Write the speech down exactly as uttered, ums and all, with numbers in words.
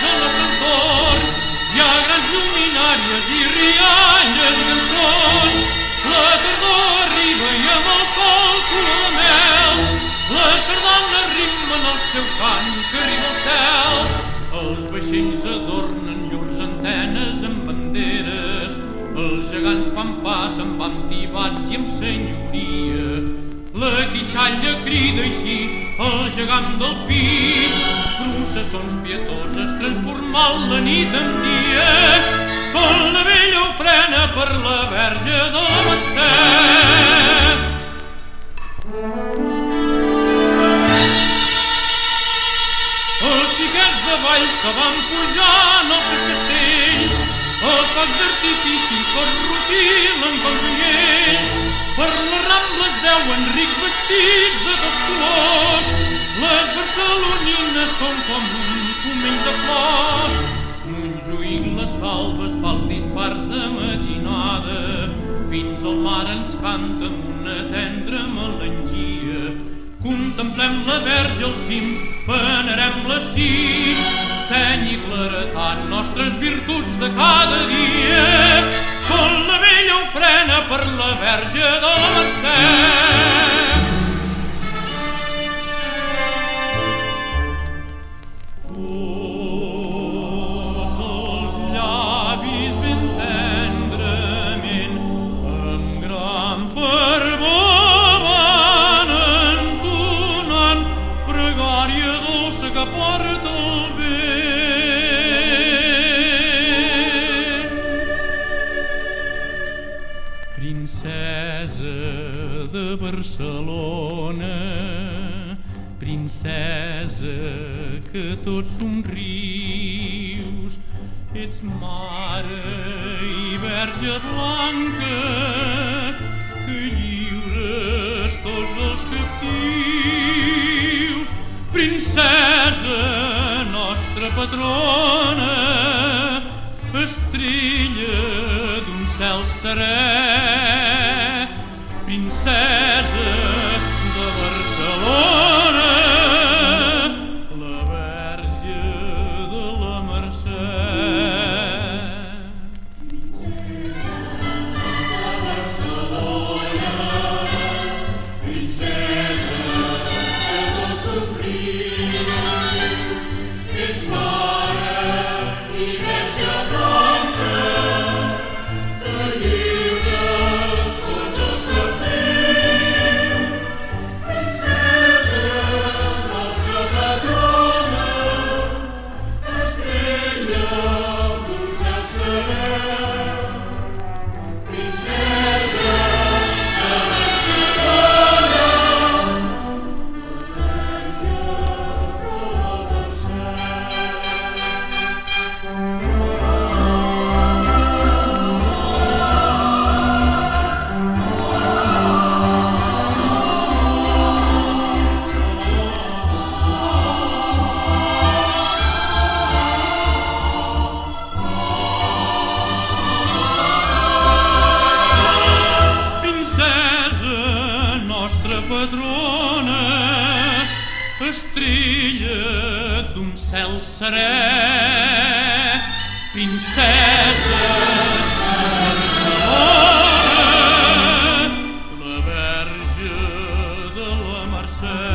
a la cantor, hi ha grans lluminàries i rialles i cançons. La tardor arriba i amb el sol color de mel, les sardanes rimen el seu cant que arriba al cel. Els vaixells adornen llurs antenes amb banderes, els gegants quan passen van tibats i amb senyoria. La quitxalla crida així, el gegant del pi, processons pietoses transformant la nit en dia. Sol la vella ofrena per la Verge de la Mercè. Els xiquets de valls que van pujant als seus castells, els focs d'artifici que rutilen com joiells, per les rambles veuen rics vestits de tots colors. Les barcelonines són com un pomell de flors. Montjuïc, les salves, fa els dispars de matinada, fins al mar ens canta amb una tendra melangia. Contemplem la Verge al cim, venerem-la sí, seny i claretat, nostres virtuts de cada dia. Sol la vella ofrena per la Verge de la Mercè. Tots els llavis ben tendrament, amb gran fervor van entonant pregària dolça que porta el vent. Princesa de Barcelona, princesa que tot somrius, ets mare i verge blanca que lliures tots els captius. Princesa, nostra patrona, estrella d'un cel serè, princesa de Barcelona, la Verge de la Mercè. Princesa de Barcelona, princesa que tot somrius, ets mare i verge blanca que lliures tots els captius. Princesa, nostra patrona, estrella d'un cel serè, princesa de Barcelona, la Verge de la Mercè. Princesa, nostra patrona, estrella d'un cel serè, princesa de Barcelona, la Verge de la Mercè.